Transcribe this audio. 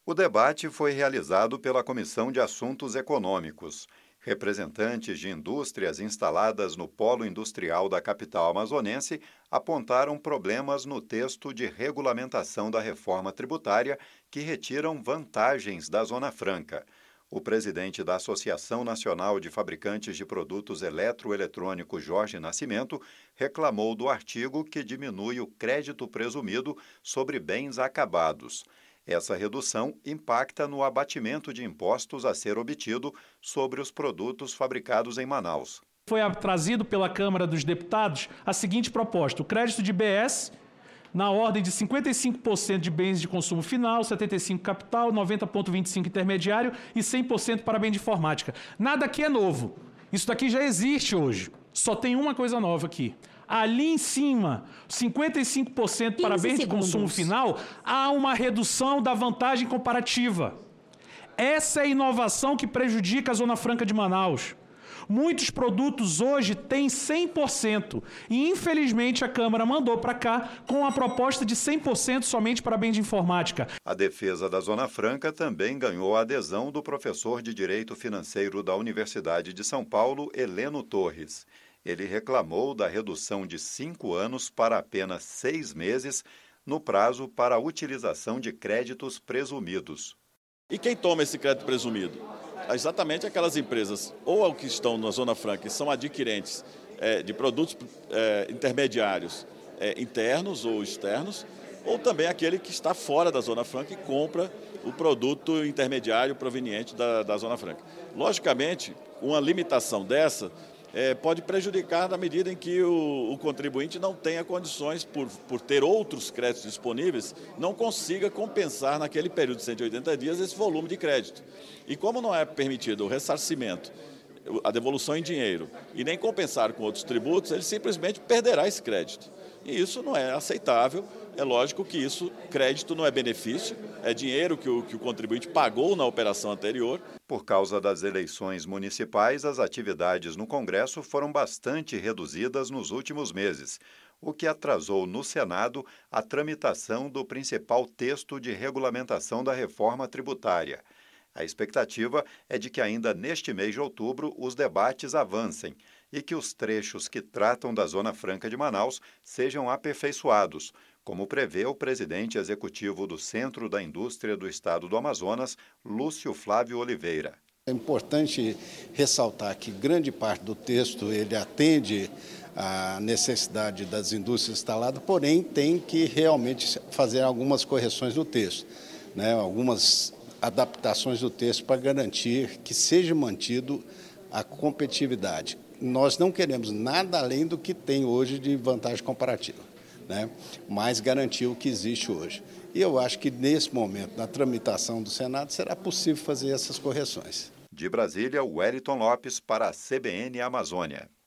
O debate foi realizado pela Comissão de Assuntos Econômicos. Representantes de indústrias instaladas no polo industrial da capital amazonense apontaram problemas no texto de regulamentação da reforma tributária que retiram vantagens da Zona Franca. O presidente da Associação Nacional de Fabricantes de Produtos Eletroeletrônicos, Jorge Nascimento, reclamou do artigo que diminui o crédito presumido sobre bens acabados. Essa redução impacta no abatimento de impostos a ser obtido sobre os produtos fabricados em Manaus. Foi trazido pela Câmara dos Deputados a seguinte proposta: o crédito de IBS na ordem de 55% de bens de consumo final, 75% capital, 90,25% intermediário e 100% para bem de informática. Nada aqui é novo. Isso daqui já existe hoje. Só tem uma coisa nova aqui. Ali em cima, 55% para bens de consumo final, há uma redução da vantagem comparativa. Essa é a inovação que prejudica a Zona Franca de Manaus. Muitos produtos hoje têm 100% e, infelizmente, a Câmara mandou para cá com a proposta de 100% somente para bens de informática. A defesa da Zona Franca também ganhou a adesão do professor de Direito Financeiro da Universidade de São Paulo, Heleno Torres. Ele reclamou da redução de 5 anos para apenas 6 meses no prazo para a utilização de créditos presumidos. E quem toma esse crédito presumido? Exatamente aquelas empresas ou que estão na Zona Franca, que são adquirentes de produtos intermediários internos ou externos, ou também aquele que está fora da Zona Franca e compra o produto intermediário proveniente da Zona Franca. Logicamente, uma limitação dessa pode prejudicar na medida em que o contribuinte não tenha condições, por ter outros créditos disponíveis, não consiga compensar naquele período de 180 dias esse volume de crédito. E como não é permitido o ressarcimento, a devolução em dinheiro e nem compensar com outros tributos, ele simplesmente perderá esse crédito. E isso não é aceitável. É lógico que crédito não é benefício, é dinheiro que o contribuinte pagou na operação anterior. Por causa das eleições municipais, as atividades no Congresso foram bastante reduzidas nos últimos meses, o que atrasou no Senado a tramitação do principal texto de regulamentação da reforma tributária. A expectativa é de que ainda neste mês de outubro os debates avancem e que os trechos que tratam da Zona Franca de Manaus sejam aperfeiçoados, como prevê o presidente executivo do Centro da Indústria do Estado do Amazonas, Lúcio Flávio Oliveira. É importante ressaltar que grande parte do texto ele atende à necessidade das indústrias instaladas, porém tem que realmente fazer algumas correções no texto, algumas adaptações do texto para garantir que seja mantido a competitividade. Nós não queremos nada além do que tem hoje de vantagem comparativa, mas garantir o que existe hoje. E eu acho que nesse momento, na tramitação do Senado, será possível fazer essas correções. De Brasília, Wellington Lopes para a CBN Amazônia.